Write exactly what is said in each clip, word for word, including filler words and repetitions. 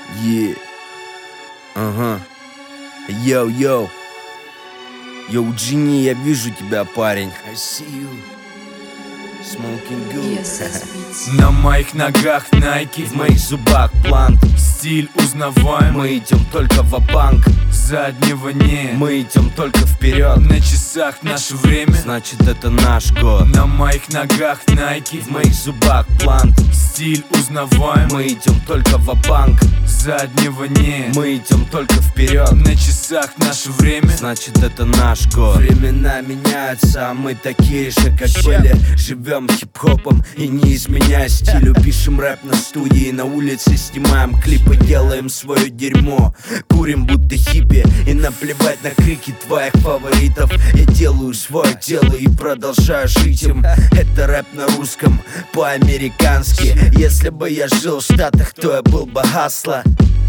Yeah. Ага. Йоу-йоу. Йоу, Джинни, я вижу тебя, парень. I see you. Smoking good. Yes, на моих ногах Nike, в моих зубах плант. Стиль узнаваемый, мы идем только ва-банк. Заднего нет, мы идем только вперед. На часах наше время, значит это наш год. На моих ногах Nike, в моих зубах плант. Стиль узнаваемый, мы идем только ва-банк. Заднего нет, мы идем только вперед. На часах наше время, значит это наш год. Времена меняются, а мы такие же, как были. Живем хип-хопом и не изменяя стилю. Пишем рэп на студии, на улице снимаем клипы. Делаем свое дерьмо, курим будто хиппи. И наплевать на крики твоих фаворитов. Я делаю свое дело и продолжаю жить им. Это рэп на русском, по-американски. Если бы я жил в Штатах, то я был бы Хасла.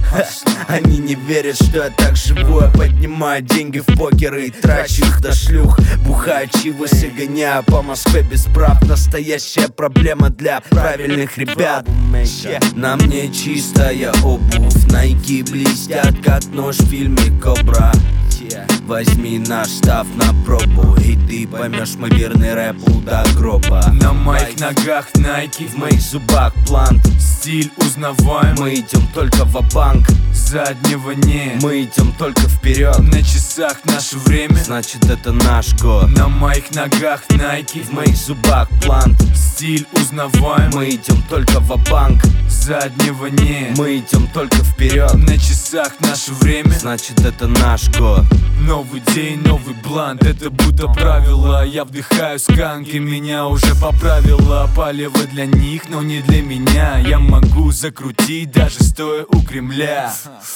Они не верят, что я так живу. Я поднимаю деньги в покер и трачу их до шлюх. Бухаю чивысы, гоняю по Москве без прав. Настоящая проблема для правильных ребят. На мне чистая обувь, Nike блестят, как нож в фильме Кобра. Возьми наш став на пробу, и ты поймешь мой верный рэп до гроба. На моих ногах Nike, в моих зубах плант. Стиль узнаваемый, мы идем только ва-банк. Заднего нет, мы идем только вперед. На часах наше время, значит это наш год. На моих ногах Nike, в моих зубах плант. Стиль узнаваемый, мы идем только ва-банк. Заднего нет, мы идем только вперед. На часах наше время, значит это наш год. Новый день, новый блант, это будто правило. Я вдыхаю сканки, меня уже поправило. Палево для них, но не для меня. Я могу закрутить, даже стоя у Кремля.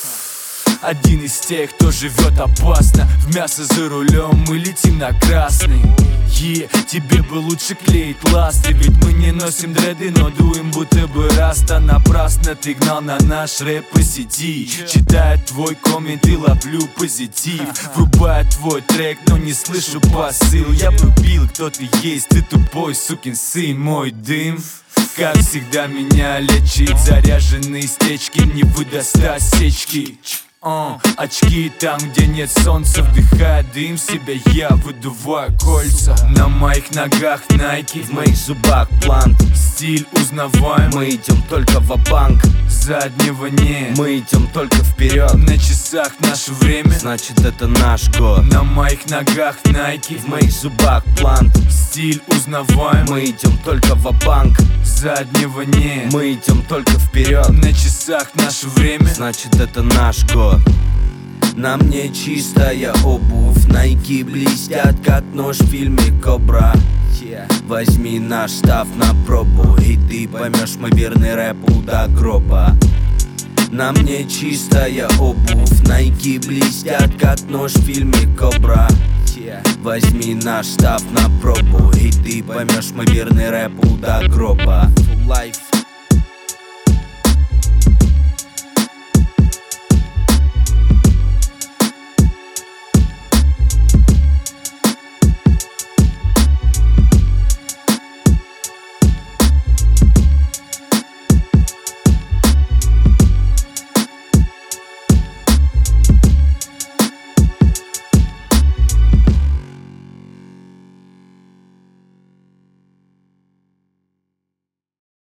Один из тех, кто живет опасно. В мясо за рулем мы летим на красный. Е, yeah, тебе бы лучше клеить ласты. Ведь мы не носим дреды, но дуем будто бы раста. Напрасно ты гнал на наш рэп по сети. Читаю твой коммент и ловлю позитив. Врубаю твой трек, но не слышу посыл. Я бы бил, кто ты есть, ты тупой сукин сын. Мой дым, как всегда, меня лечит. Заряженные стечки не выдаст осечки. Uh, очки там, где нет солнца, вдыхая дым, себя я выдуваю кольца. На моих ногах Nike, в моих зубах плант. Стиль узнаваемый, мы идем только ва-банк. Заднего нет, мы идем только вперед. На часах наше время, значит это наш год. На моих ногах Nike, в моих зубах плант. Стиль узнаваемый, мы идем только ва-банк. Заднего нет, мы идем только вперед. На часах наше время, значит это наш год. На мне чистая обувь, Nike блестят, как нож в фильме Кобра. Возьми наш став на пробу, и ты поймешь мой верный рэп до гроба. На мне чистая обувь, Nike блестят, как нож в фильме Кобра. Возьми наш став на пробу, и ты поймешь мой верный рэп до гроба. Life.